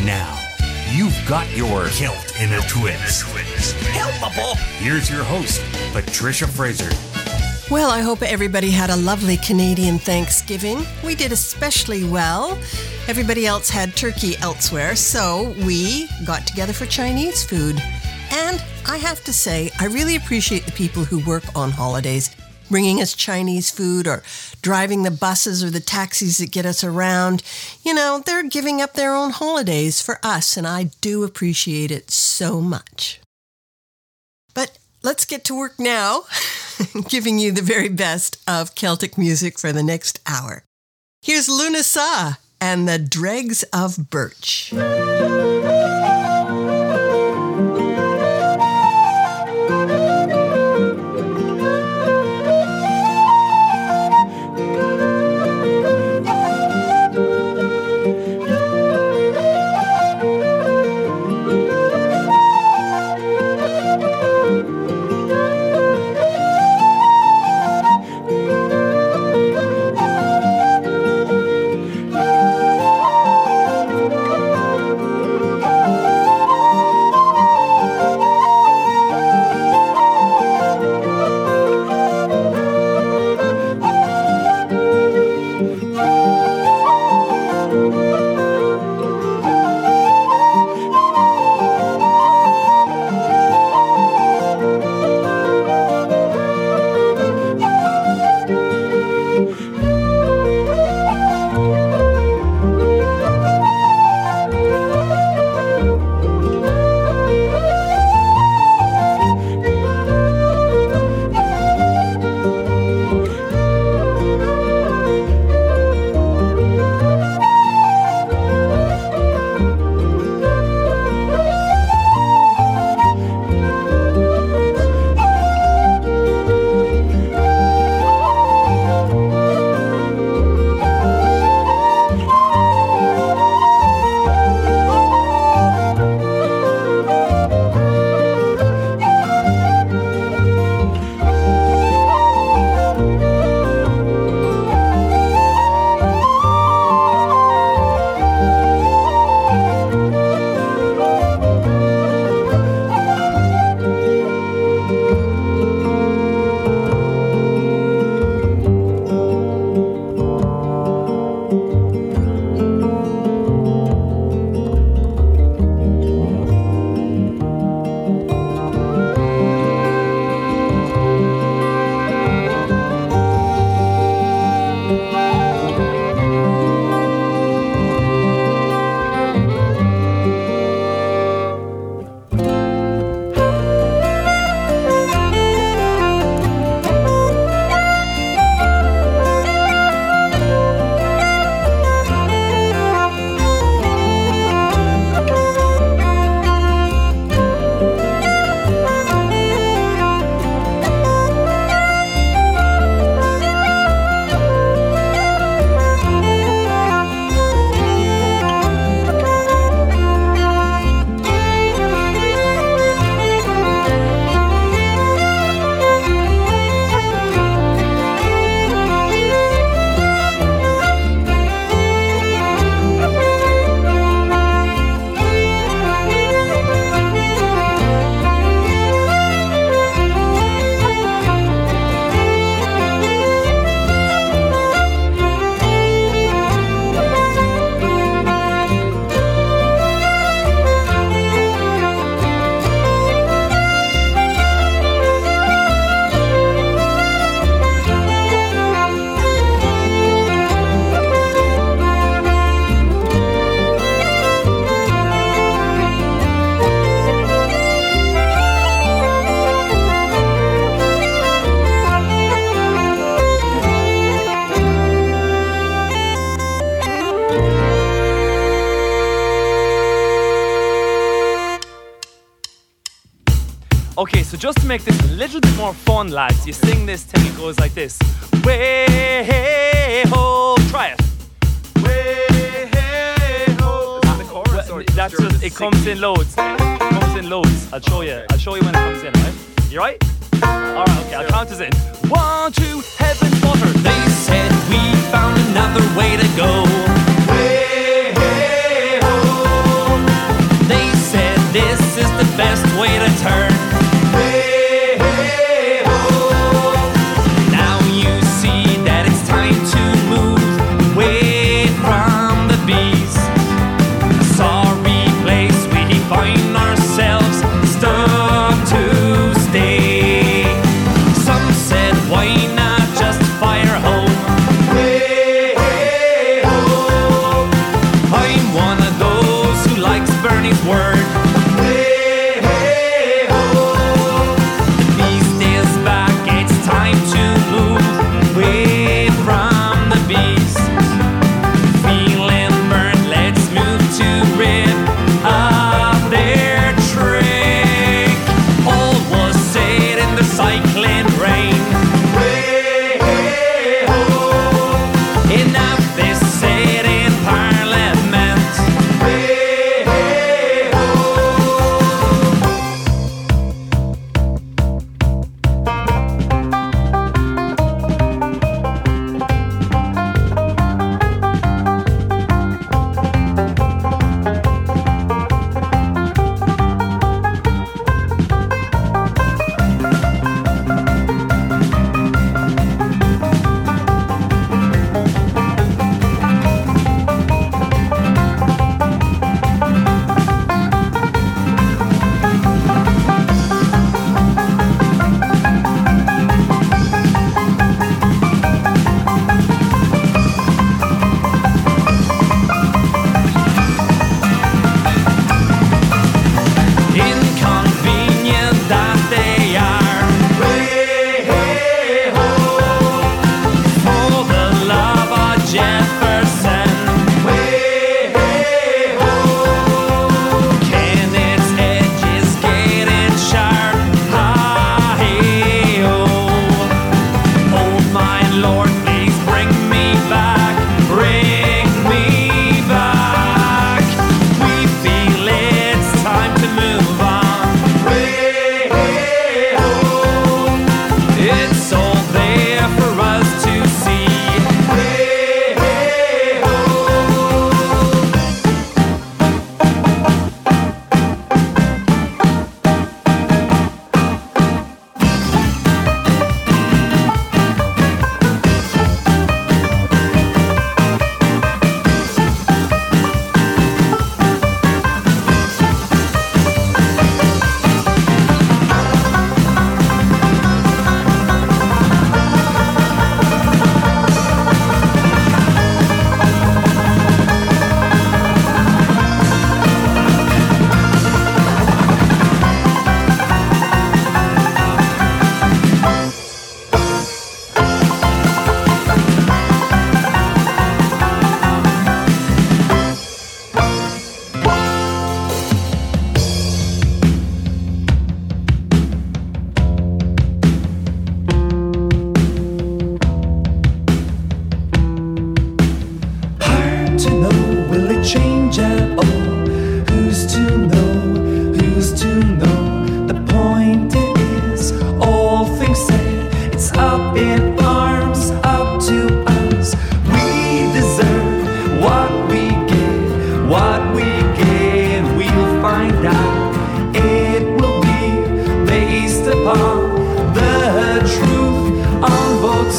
And now, you've got your Kilt in a Twist. Helpable! Here's your host, Patricia Fraser. Well, I hope everybody had a lovely Canadian Thanksgiving. We did especially well. Everybody else had turkey elsewhere, so we got together for Chinese food. And I have to say, I really appreciate the people who work on holidays, bringing us Chinese food or driving the buses or the taxis that get us around. You know, they're giving up their own holidays for us, and I do appreciate it so much. But let's get to work now, giving you the very best of Celtic music for the next hour. Here's Luna Sa and the Dregs of Birch. Okay, so just to make this a little bit more fun, lads, you sing this thing, it goes like this. Way-ho, try it. Way-ho. Is that the chorus? Or that's just, it comes in loads. I'll show you when it comes in, right? You right? Alright, okay, I'll count us in. 1, 2, heaven's water. They said we found another way to go. Way-ho.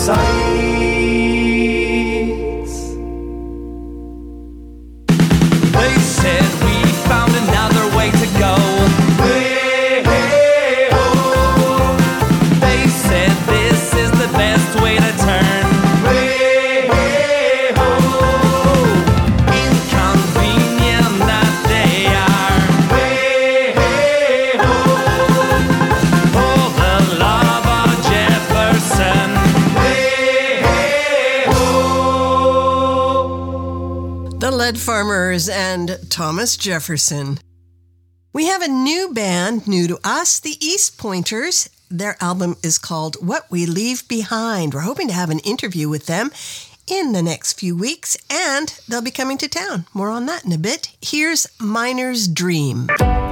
sights. They said we found another way to go. They said this is the best way to turn. Inconvenient that they are. For the love of Jefferson. The Lead Farmers and Thomas Jefferson. We have a new band, new to us, the East Pointers. Their album is called What We Leave Behind. We're hoping to have an interview with them in the next few weeks, and they'll be coming to town. More on that in a bit. Here's Miner's Dream.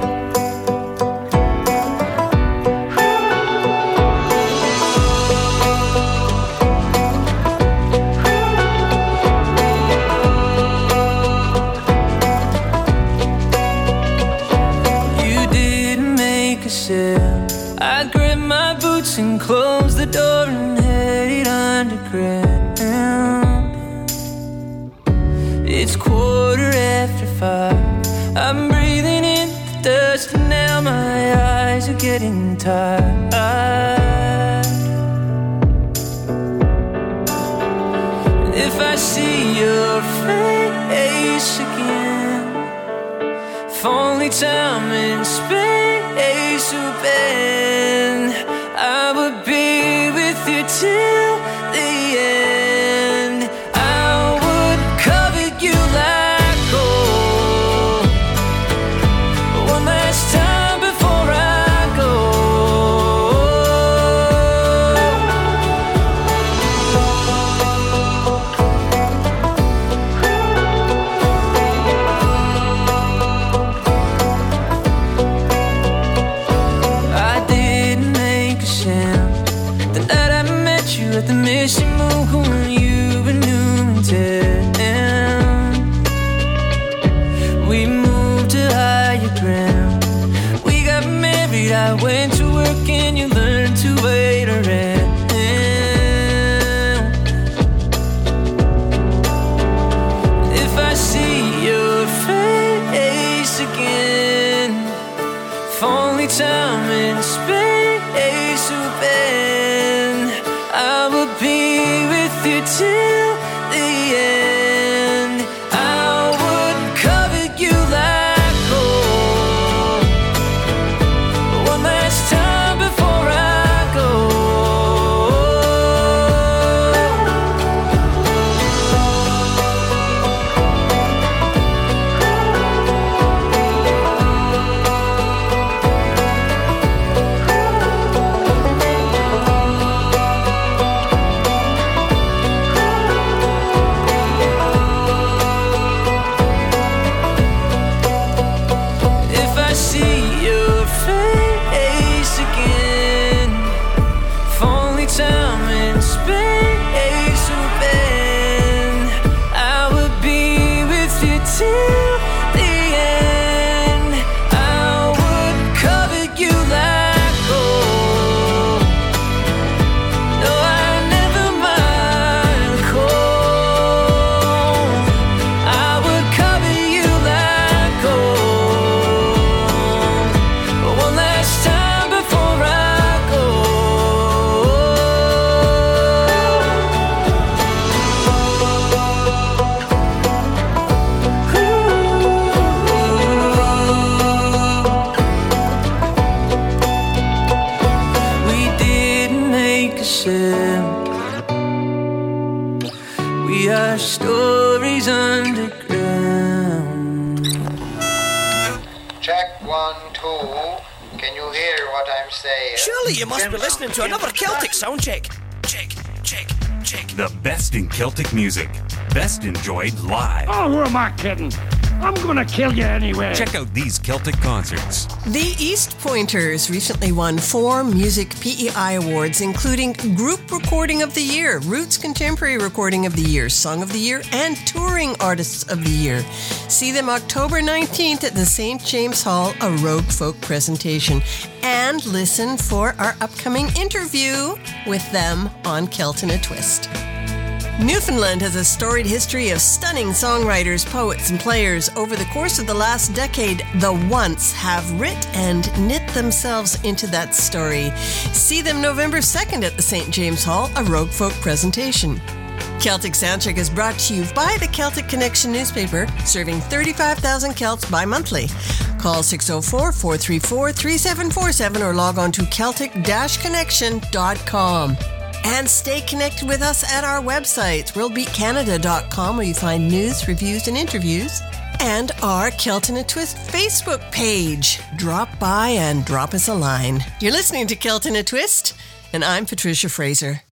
You didn't make a sale. I grabbed my boots and closed the door and headed underground. It's 5:15. I'm breathing in the dust and now my eyes are getting tired. And if I see your face again, if only time and space would bend, I would be with you till the end. I would covet you like gold one last time before I go. I didn't make a sound the night I met you at the Mission Moon when you were Newmantown. We moved to higher ground. We got married, I went to work and you learned to wait around. If I see your face again, if only time and space would bend, I would be with you till the end. I would covet you like gold one last time before I go. If I see your face again, if only time and space would bend, I would be with you till the end. I would covet you like gold. No, I never mind the cold. I would covet you like gold one last time before I go. We didn't make a sound. We are stories underground. Check 1, 2. Can you hear what I'm saying? Surely you must be listening to another Celtic sound check. Check, check, check. The best in Celtic music. Best enjoyed live. Oh, who am I kidding? I'm gonna kill you anyway. Check out these Celtic concerts. The East Pointers recently won 4 Music PEI Awards, including Group Recording of the Year, Roots Contemporary Recording of the Year, Song of the Year, and Touring Artists of the Year. See them October 19th at the St. James Hall, a Rogue Folk presentation. And listen for our upcoming interview with them on Celt in a Twist. Newfoundland has a storied history of stunning songwriters, poets, and players. Over the course of the last decade, the Once have writ and knit themselves into that story. See them November 2nd at the St. James Hall, a Rogue Folk presentation. Celtic Soundcheck is brought to you by the Celtic Connection newspaper, serving 35,000 Celts bi-monthly. Call 604-434-3747 or log on to Celtic-Connection.com. And stay connected with us at our websites, worldbeatcanada.com, where you find news, reviews, and interviews, and our Celt in a Twist Facebook page. Drop by and drop us a line. You're listening to Celt in a Twist, and I'm Patricia Fraser.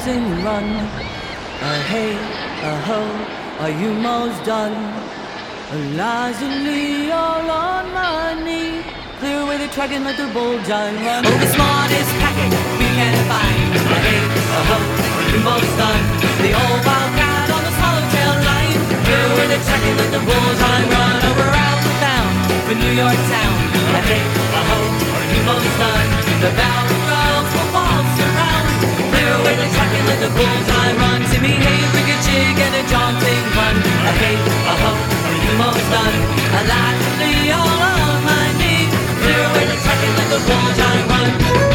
jaunting run. Hey, ho, are you most done? Lazily all on my knee, clear away the track and let the bullseye run. Oh, the smartest packet we can find. Hey, ho, are you most done? The old wildcat on the swallowtail line, clear away the track and let the bullseye run. Over out the town, for New York town. Hey, ho, are you most done? The bell girls will waltz around, clear away the track and let the bullseye run. Timmy, hey, bring a jig and a jaunting run. Hey, ho, are you most done? Lazily all on my knee, clear away the track and let the bullseye run.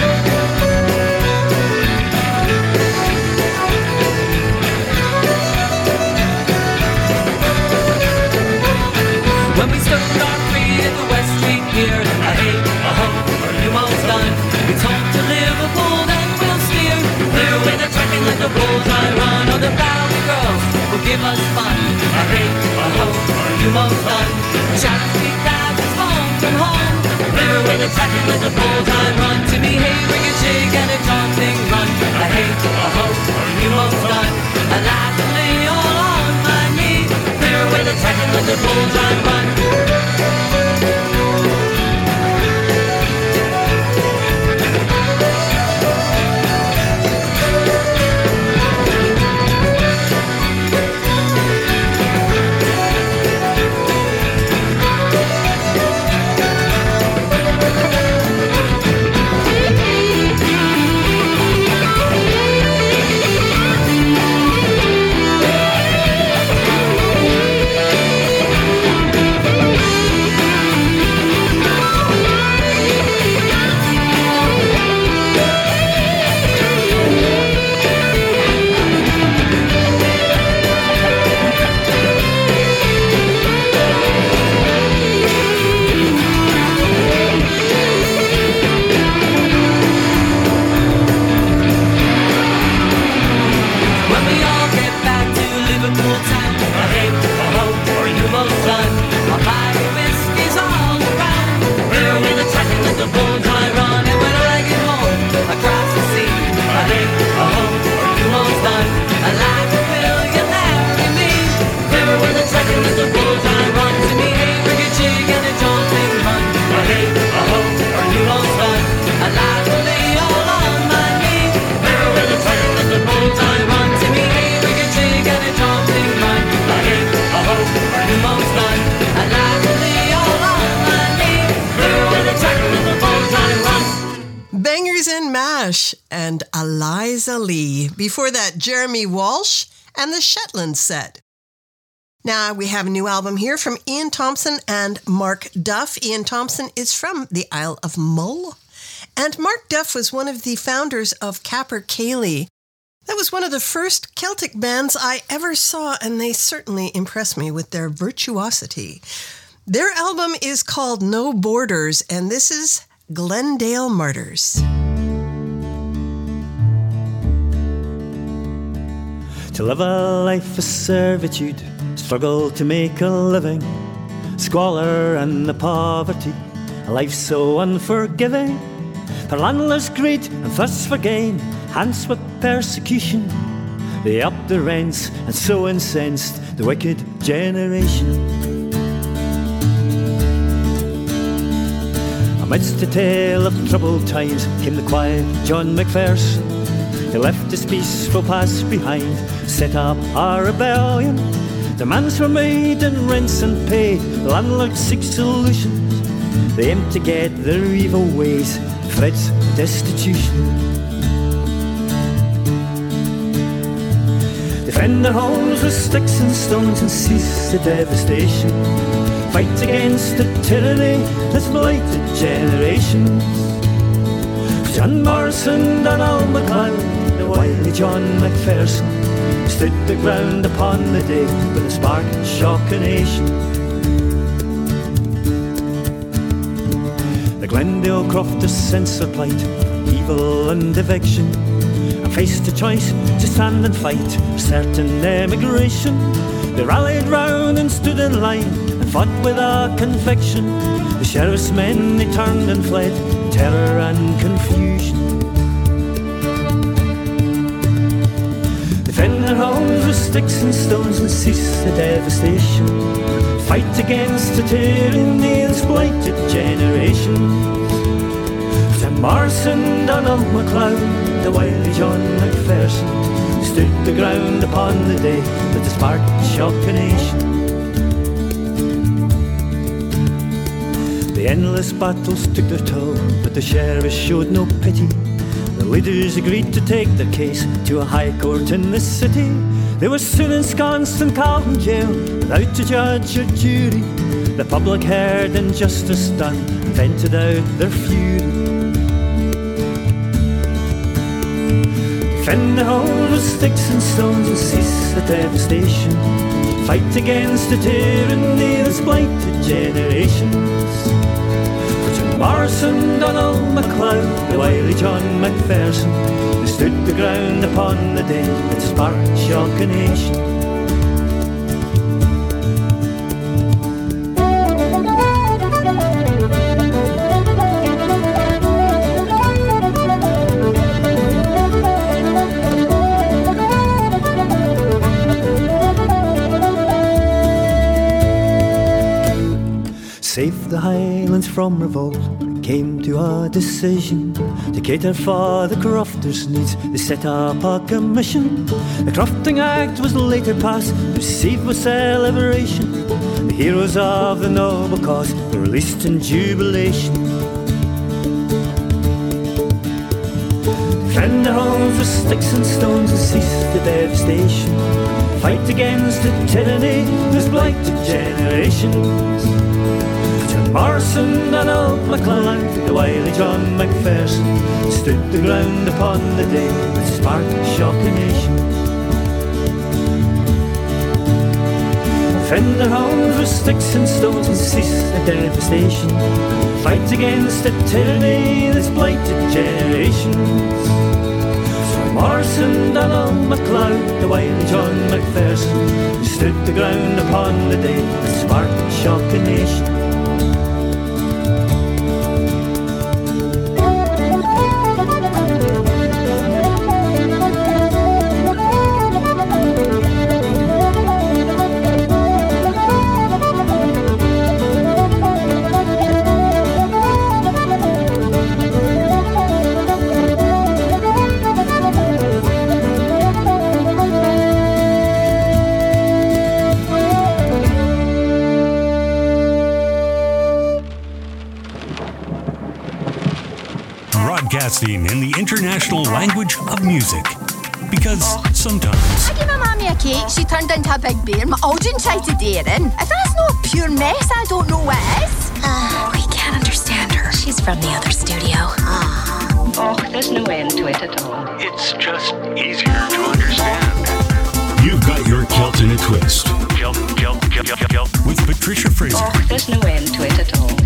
When we stood our feet at the West Street Pier, hey, ho, are you most done? It's home to Liverpool, then we'll steer, clear away the track and let the bullseye run. Oh, the Bowery girls will give us fun. Hey, ho, are you most done? Shadows Creek Dad is home from home, clear away the track and let the bullseye run. Timmy, hey, bring a jig and a jaunting run. Hey, ho, are you most done? Lazily all on my knee, clear away the track and let the bullseye run. And Eliza Lee. Before that, Jeremy Walsh and the Shetland Set. Now we have a new album here from Ian Thompson and Mark Duff. Ian Thompson is from the Isle of Mull. And Mark Duff was one of the founders of Capercaillie. That was one of the first Celtic bands I ever saw, and they certainly impressed me with their virtuosity. Their album is called No Borders, and this is Glendale Martyrs. To live a life of servitude, struggle to make a living, squalor and the poverty, a life so unforgiving. For landless greed and thirst for gain, hands with persecution, they upped the rents and so incensed the wicked generation. Amidst a tale of troubled times came the quiet John Macpherson. He left his peaceful past behind, set up a rebellion. Demands were made and rents unpaid, the landlords seek solutions. They aim to get their evil ways, threats of destitution. Defend their homes with sticks and stones and cease the devastation. Fight against the tyranny that's blighted generations. John Morrison, Donald MacLeod, the wily John Macpherson stood the ground upon the day with a spark and shock a nation. The Glendale crofters sense their plight, evil and eviction, and faced a choice to stand and fight certain emigration. They rallied round and stood in line and fought with a conviction. The sheriff's men, they turned and fled in terror and confusion. with sticks and stones and cease the devastation. Fight against the tyranny that's blighted generations. To Morrison, Donald MacLeod, the wily John Macpherson stood the ground upon the day that the Spartan shocked a nation. The endless battles took their toll, but the sheriffs showed no pity. The leaders agreed to take their case to a high court in the city. They were soon ensconced in Carlton jail, without a judge or jury. The public heard injustice done, and vented out their fury. Defend the home with sticks and stones and cease the devastation. Fight against the tyranny that's blighted generations. Morrison, Donald MacLeod, the wily John Macpherson, they stood the ground upon the day that Spartan shocked a nation. Save the Highlands from revolt, came to a decision to cater for the crofters' needs. They set up a commission. The Crofting Act was later passed, received with celebration. The heroes of the noble cause were released in jubilation. Defend the homes with sticks and stones and cease the devastation. Fight against the tyranny that's blighted generations. Morrison, Donald MacLeod, the wily John Macpherson stood the ground upon the day that Spartan shocked a nation. Defend their homes with sticks and stones and cease the devastation. Fight against the tyranny that's blighted generations. So Morrison, Donald MacLeod, the wily John Macpherson stood the ground upon the day that Spartan shocked a nation. Broadcasting in the international language of music. Because sometimes... I gave my mommy a cake, she turned into a big bear. My audience tried to dare in. If that's not pure mess, I don't know what is. We can't understand her. She's from the other studio. Oh, there's no end to it at all. It's just easier to understand. You've got your Kilt in a Twist. Kilt. With Patricia Fraser. Oh, there's no end to it at all.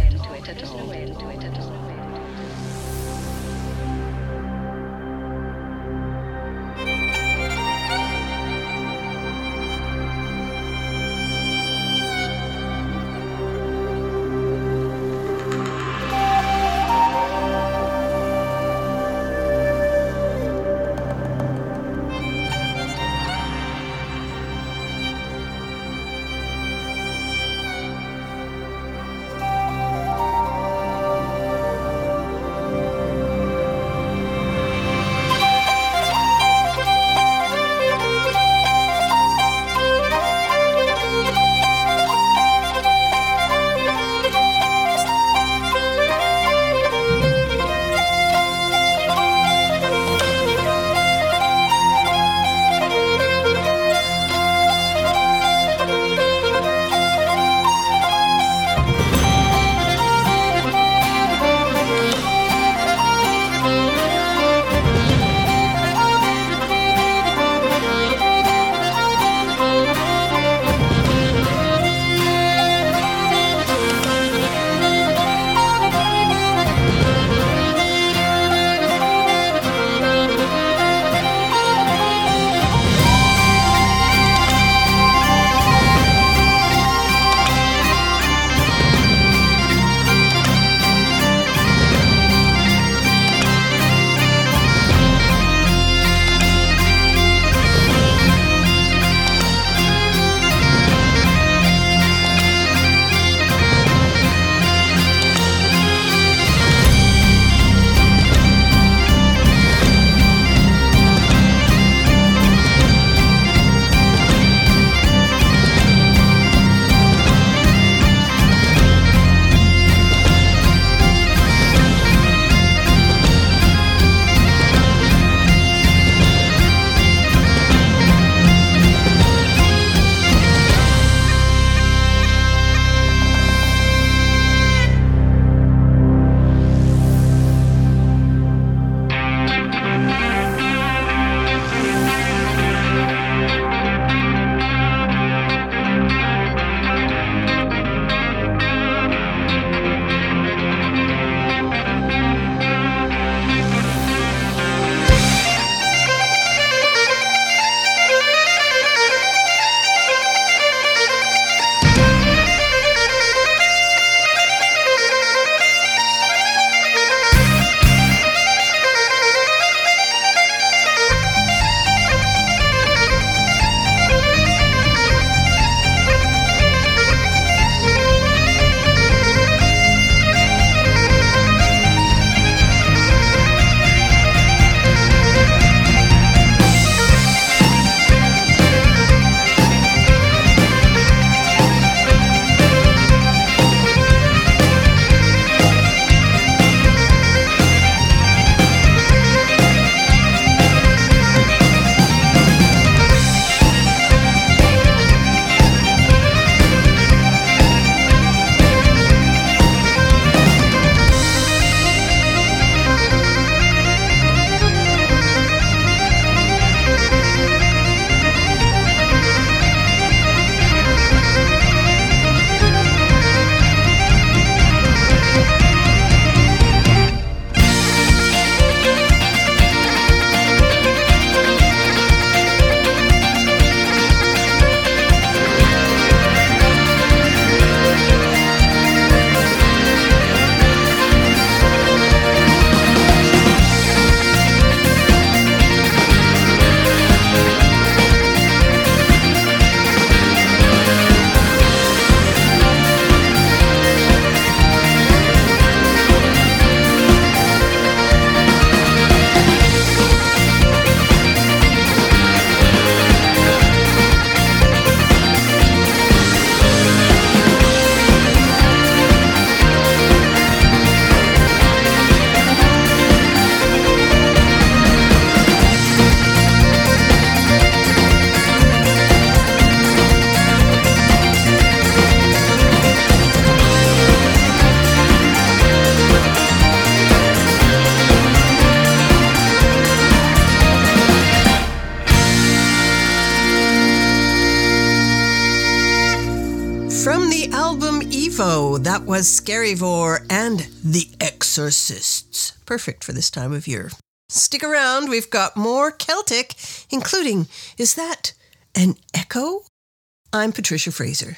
was Scarivore and The Exorcists. Perfect for this time of year. Stick around, we've got more Celtic, including Is That an Echo? I'm Patricia Fraser.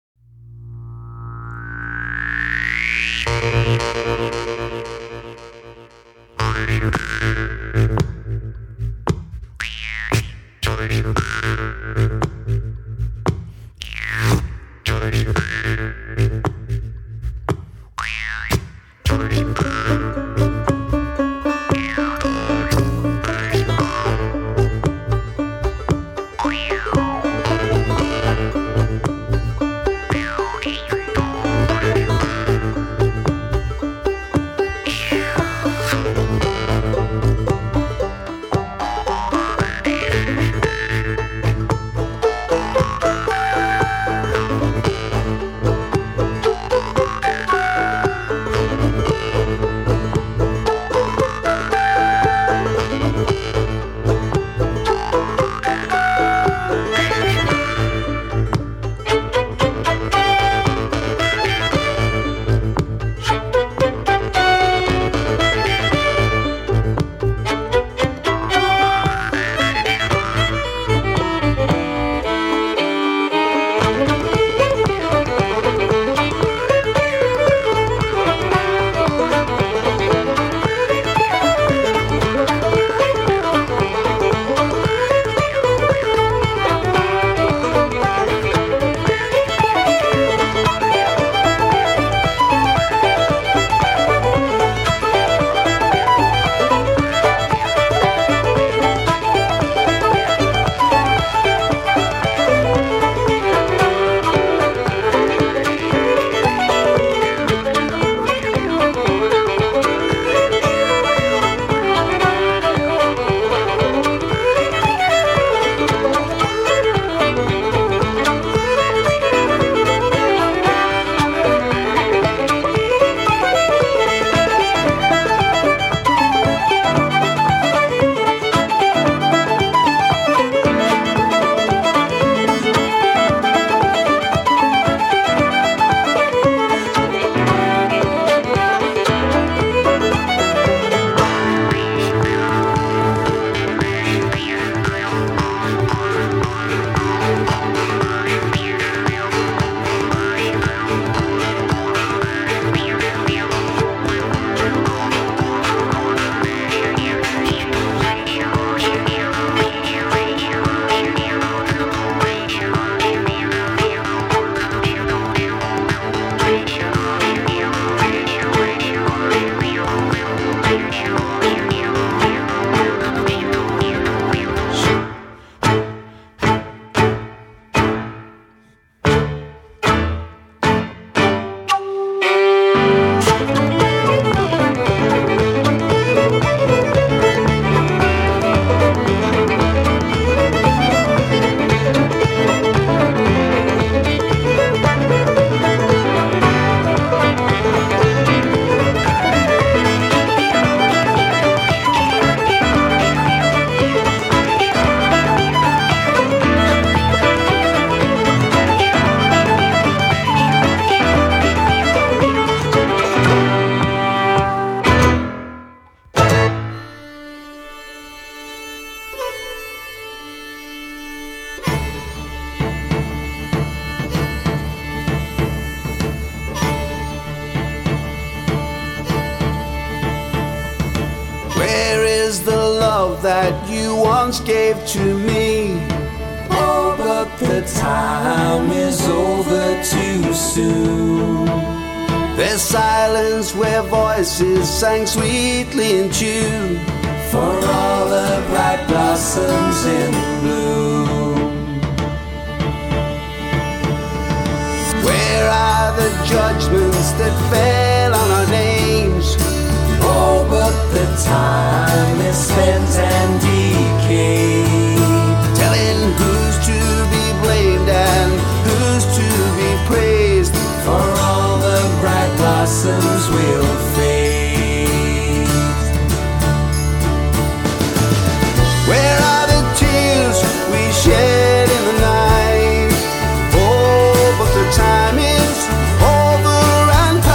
That you once gave to me. Oh, but the time is over too soon. There's silence where voices sang sweetly in tune for all the bright blossoms in bloom. Where are the judgments that fell on our names? Oh, but the time is spent and decayed, telling who's to be blamed and who's to be praised, for all the bright blossoms will fade. Where are the tears we shed in the night? Oh, but the time is over and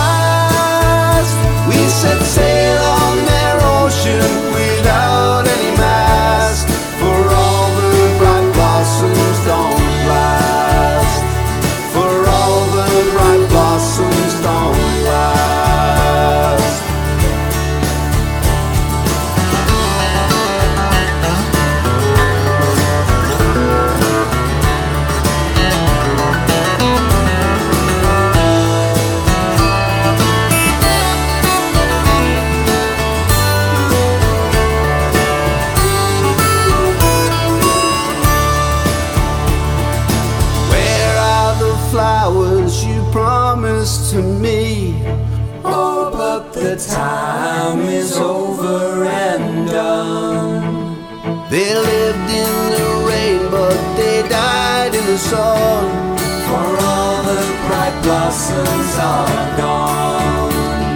me. Oh, but the time is over and done. They lived in the rain, but they died in the sun. For all the bright blossoms are gone.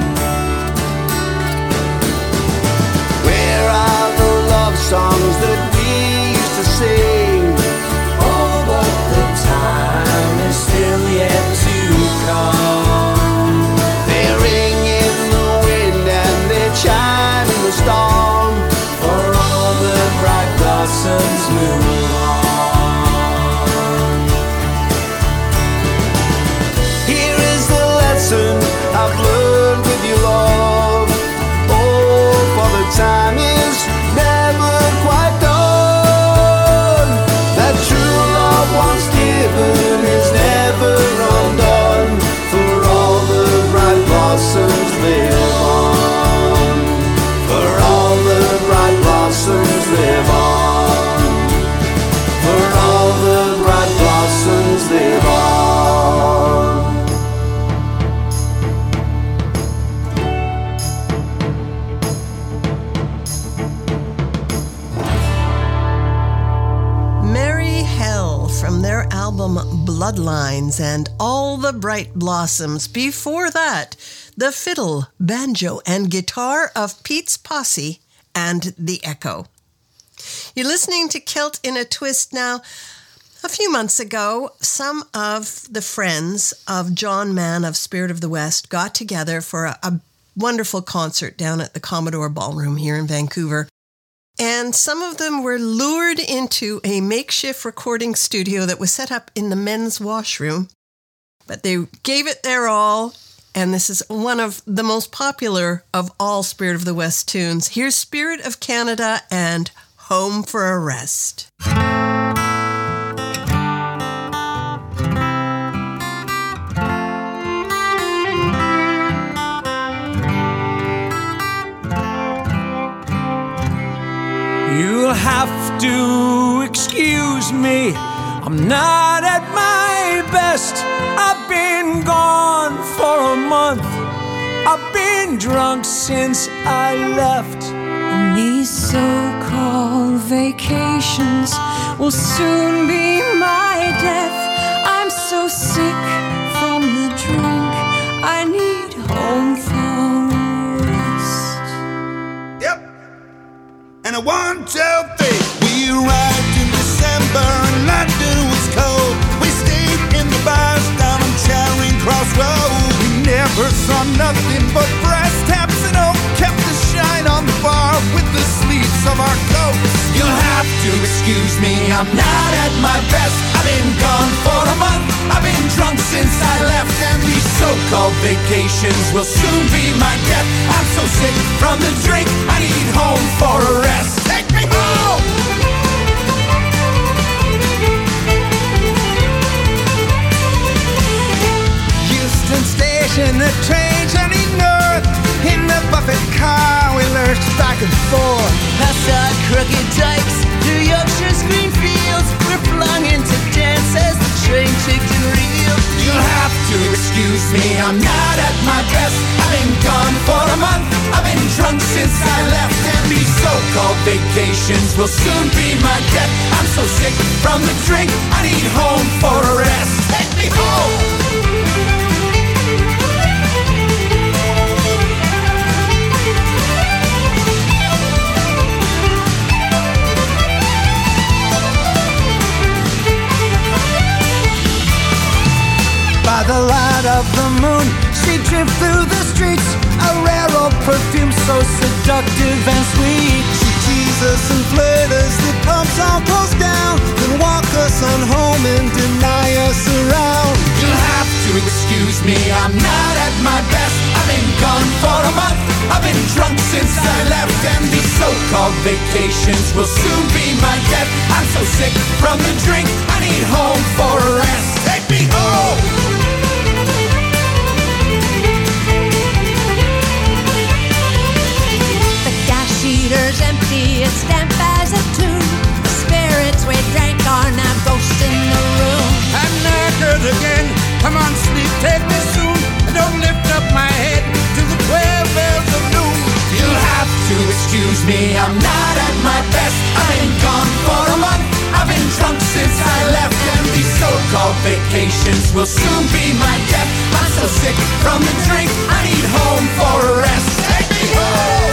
Where are the love songs that we used to sing? Oh, but the time is still yet to come. They ring in the wind and they chime in the storm. For all the bright blossoms move on. Here is the lesson I've learned with you, love. Oh, for the time is never quite done. That true love once given is never undone. For all the bright blossoms live on. For all the bright blossoms live on. For all the bright blossoms live on. Merry Hell from their album Bloodlines and All the Bright Blossoms. Before that, the fiddle, banjo, and guitar of Pete's Posse and The Echo. You're listening to Kilt in a Twist now. A few months ago, some of the friends of John Mann of Spirit of the West got together for a wonderful concert down at the Commodore Ballroom here in Vancouver. And some of them were lured into a makeshift recording studio that was set up in the men's washroom. But they gave it their all, and this is one of the most popular of all Spirit of the West tunes. Here's Spirit of Canada and Home for a Rest. You'll have to excuse me, I'm not at my best. I've been gone for a month, I've been drunk since I left. And these so-called vacations will soon be my death. I'm so sick from the drink, I need home for rest. Yep. And a 1, 2, 3. We arrived in December and London was cold. We stayed in the bars down on Charing Cross Road. We never saw nothing but brass taps and oak. Kept the shine on the bar with the sleeves of our coats. You'll have to excuse me, I'm not at my best. I've been gone for a month, I've been drunk since I left. And these so-called vacations will soon be my death. I'm so sick from the drink, I need home for a rest. Take me home! Euston Station, the train journey north. In the buffet car we lurched back and forth. Past our crooked dikes, through Yorkshire's green fields, we're flung into dance as the train ticked and reeled. You'll have to excuse me, I'm not at my best. I've been gone for a month, I've been drunk since I left. And these so-called vacations will soon be my death. I'm so sick from the drink, I need home for a rest. Take me home! By the light of the moon, she drifted through the streets, a rare old perfume so seductive and sweet. She teases us and flirts us, the pumps all close down, then walk us on home and deny us around. You'll have to excuse me, I'm not at my best. I've been gone for a month, I've been drunk since I left. And these so-called vacations will soon be my death. I'm so sick from the drink, I need home for a rest. Take me home! Cheaters empty, it's damp as a tomb. The spirits we drank are now ghosts in the room. I'm knackered again, come on sleep, take me soon. Don't lift up my excuse me, I'm not at my best. I've been gone for a month. I've been drunk since I left, and these so-called vacations will soon be my death. I'm so sick from the drink, I need home for a rest. Take me home!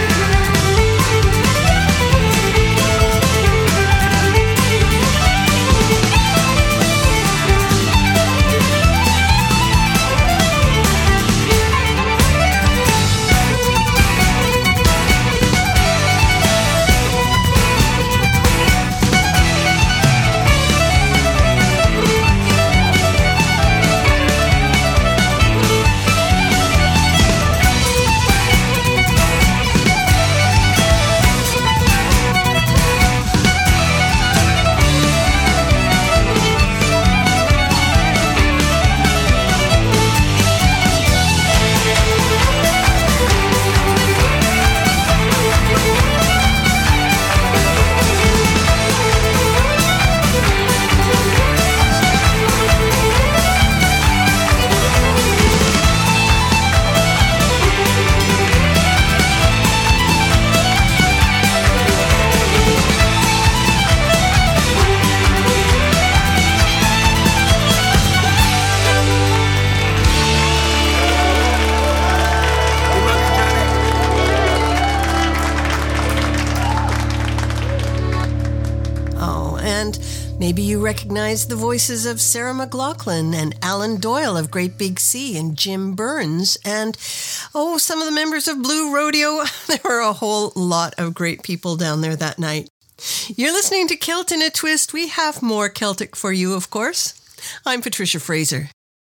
Maybe you recognize the voices of Sarah McLachlan and Alan Doyle of Great Big Sea and Jim Burns and, some of the members of Blue Rodeo. There were a whole lot of great people down there that night. You're listening to Kilt in a Twist. We have more Celtic for you, of course. I'm Patricia Fraser.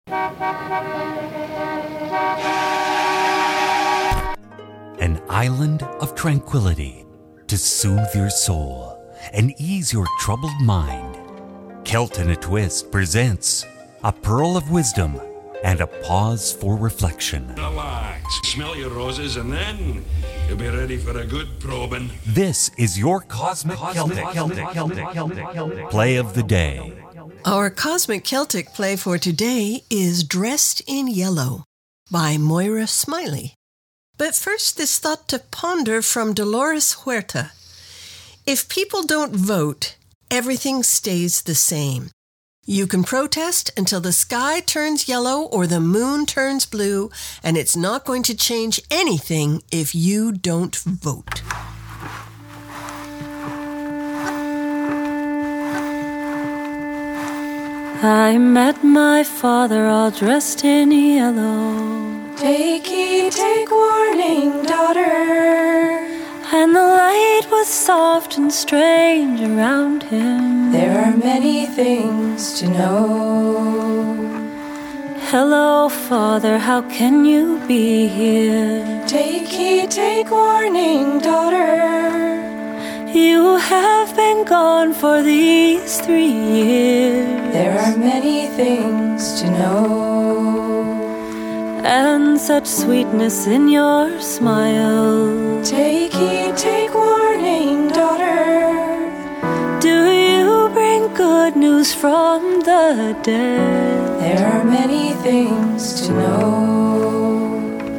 An island of tranquility to soothe your soul and ease your troubled mind. Kilt in a Twist presents a pearl of wisdom and a pause for reflection. Relax, smell your roses, and then you'll be ready for a good probing. This is your Cosmic Celtic Play of the Day. Our Cosmic Celtic play for today is Dressed in Yellow by Moira Smiley. But first, this thought to ponder from Dolores Huerta. If people don't vote, everything stays the same. You can protest until the sky turns yellow or the moon turns blue, and it's not going to change anything if you don't vote. I met my father all dressed in yellow. Take heed, take warning, daughter. And the light was soft and strange around him. There are many things to know. Hello, Father, how can you be here? Take heed, take warning, daughter. You have been gone for these 3 years. There are many things to know. And such sweetness in your smile. Take heed, take warning, daughter. Do you bring good news from the dead? There are many things to know.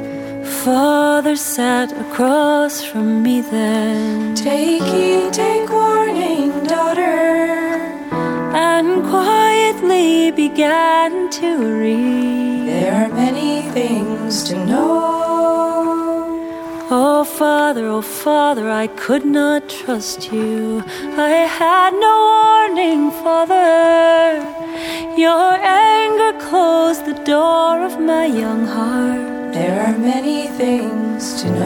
Father sat across from me then. Take heed, take warning, daughter. And quietly began to read. There are many things to know. Oh, Father, I could not trust you. I had no warning, Father. Your anger closed the door of my young heart. There are many things to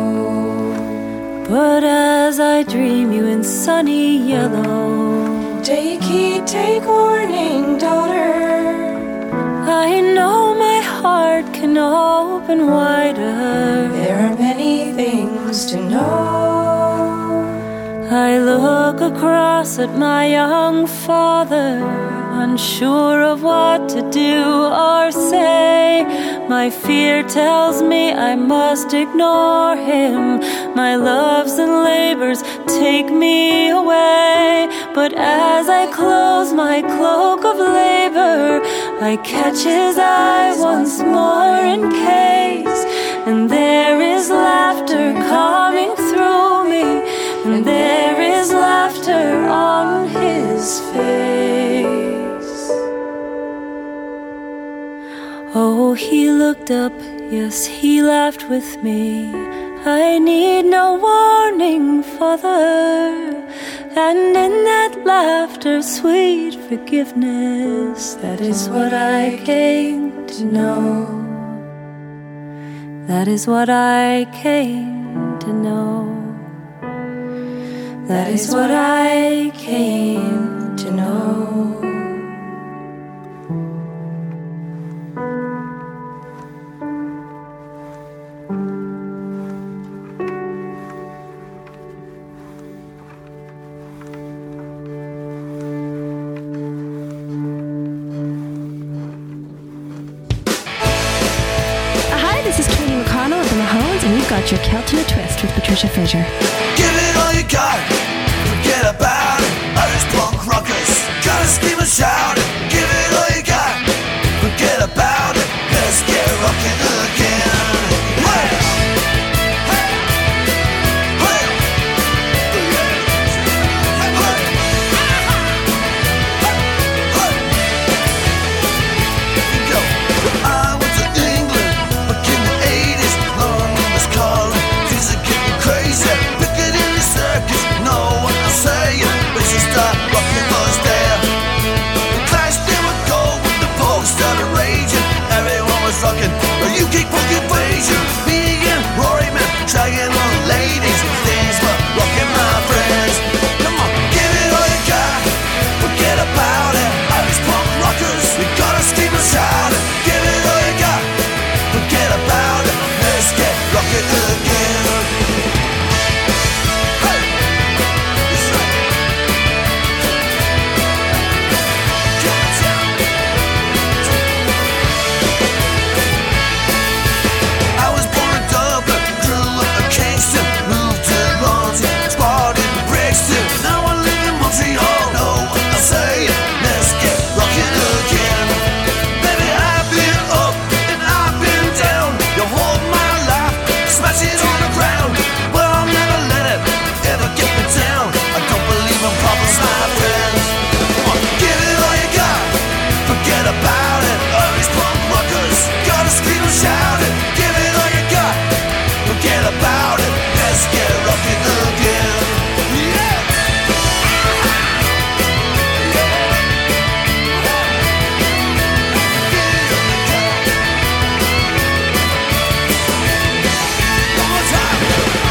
know. But as I dream you in sunny yellow, take heed, take warning, daughter. I know my heart can open wider. There are many things to know. I look across at my young father, unsure of what to do or say. My fear tells me I must ignore him. My loves and labors take me away. But as I close my cloak of labor, I catch his eye once more in case, and there is laughter coming through. looked up, yes, he laughed with me. I need no warning, Father. And in that laughter, sweet forgiveness, that is what I came to know. That is what I came to know. That is what I came to know. Got your Celt in a Twist with Patricia Fisher. Give it all you got, forget about it. Irish punk rockers, gotta scream and shout it. Give it all you got, forget about it. Let's get rockin' again. Hey! Hey! Hey! Go. I went to England back in the 80s. London was calling, things are getting crazy. Piccadilly Circus, know what I'm saying. We should start rocking us there. The Clash, they would go when the Pogues started raging. Everyone was rocking a UK punk invasion. Me and Rory, man, dragging on ladies. Things were rocking, my friends. Come on, give it all you got, forget about it. Irish punk rockers, we gotta scream and shout it. Give it all you got, forget about it. Let's get rockin' again. Hey! That's right. I was born in Dublin, grew up in Kingston, moved to London, spotted in Brixton. Now I live in Montreal, know what I'm saying. Let's get rockin' again. Baby, I've been up and I've been down. You hold my life, smash it on the ground. But I'll never let it ever get me down. I don't believe in problems, my friends. Come on, give it all you got, forget about it. Irish punk rockers, gotta scream and shout it. Give it all you got, forget about it. Let's get rockin' again. Yeah! One more time.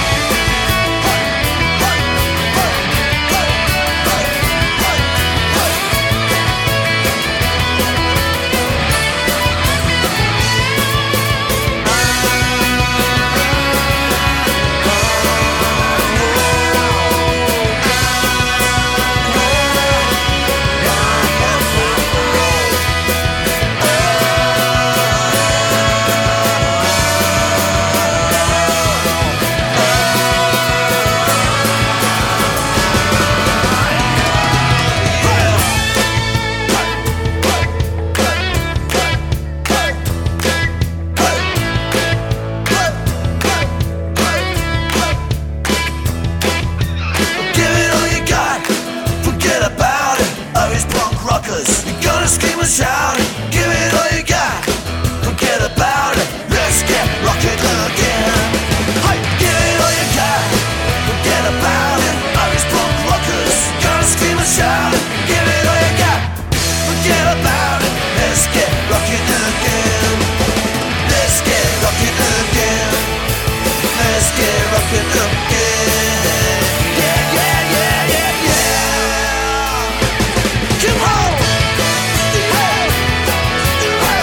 Give it all you got, forget about it. Irish punk rockers, you gotta scream and shout it. Give it all you got, forget about it. Let's get rockin' again. Hey, give it all you got, forget about it. Irish punk rockers, gotta scream and shout it. Give it all you got, forget about it. Let's get rockin' again. Let's get rockin' again. Let's get rockin' again. Yeah, yeah, yeah, yeah, yeah. Come on! Hey! Hey!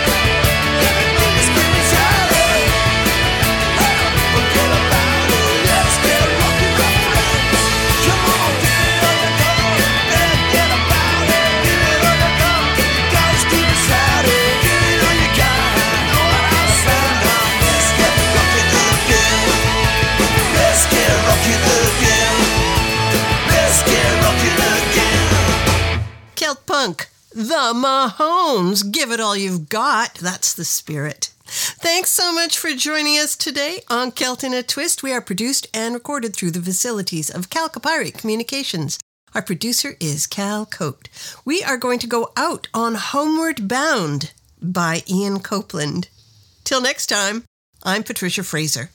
Scream and shout it. Hey! Forget about it. Let's get rockin', my friends. Come on, give it all you got. Forget about it. Give it all you got. You gotta scream and shout it. Give it all you got. Know what I'm saying now. Let's get rockin' again. Let's get rockin' again. Let's get rockin' again. Celt Punk, the Mahones. Give it all you've got. That's the spirit. Thanks so much for joining us today on Celt in a Twist. We are produced and recorded through the facilities of Calcapari Communications. Our producer is Cal Coate. We are going to go out on Homeward Bound by Ian Copeland. Till next time, I'm Patricia Fraser.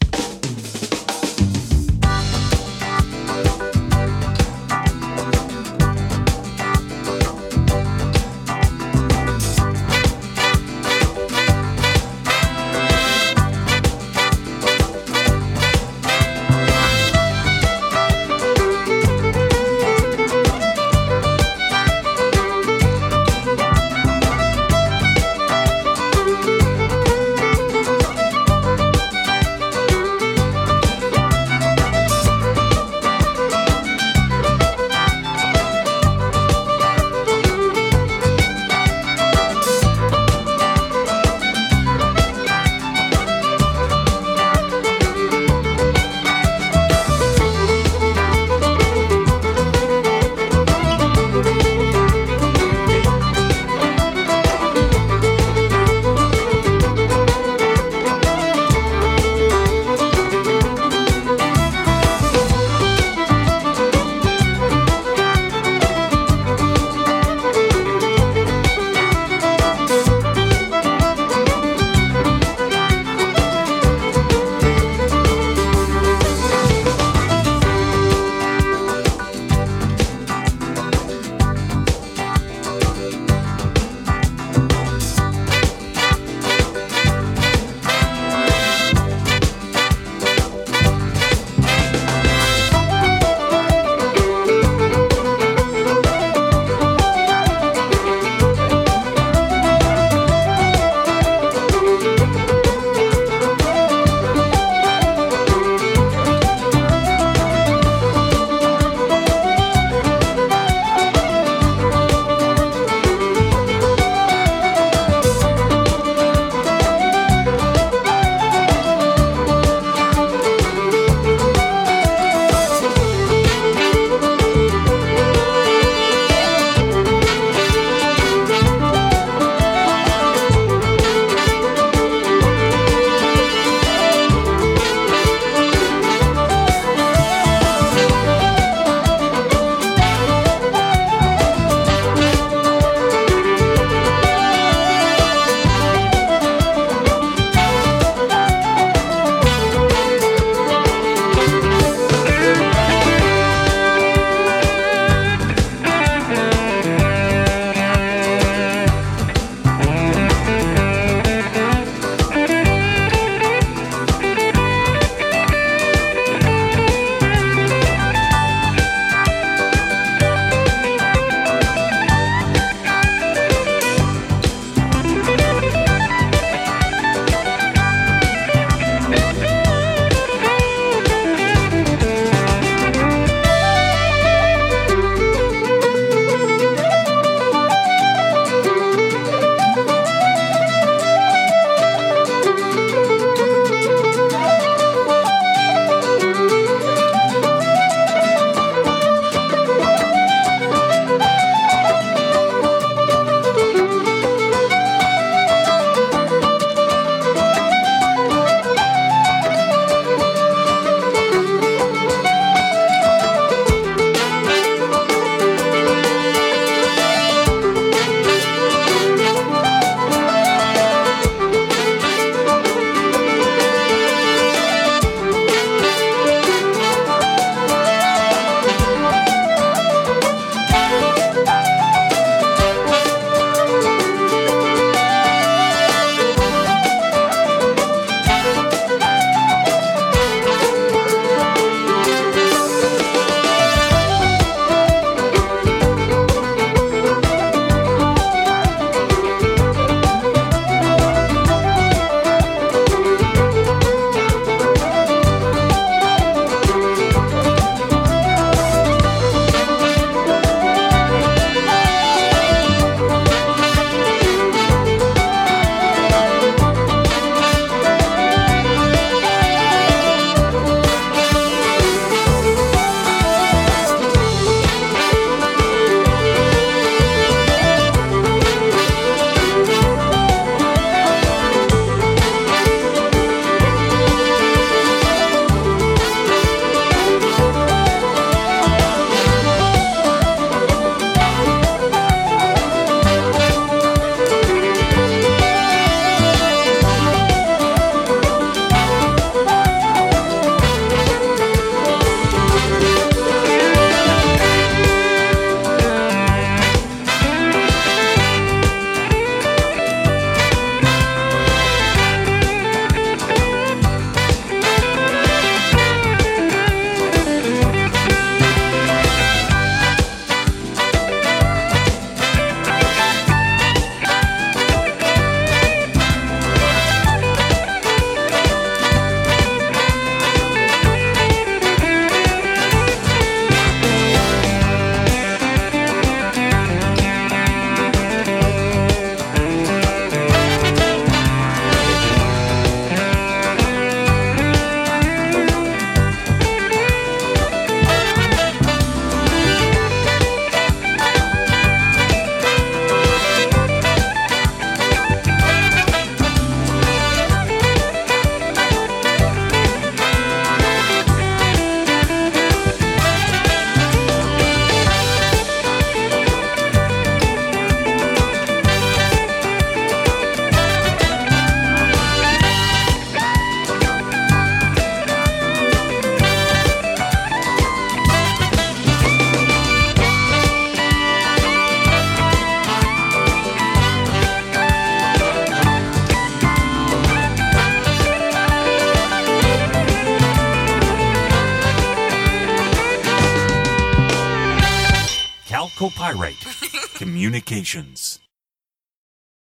Copyright Communications.